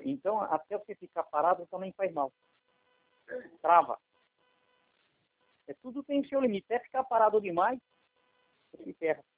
Então, até você ficar parado também faz mal. Trava. Tudo tem seu limite. Até ficar parado demais, você se ferra.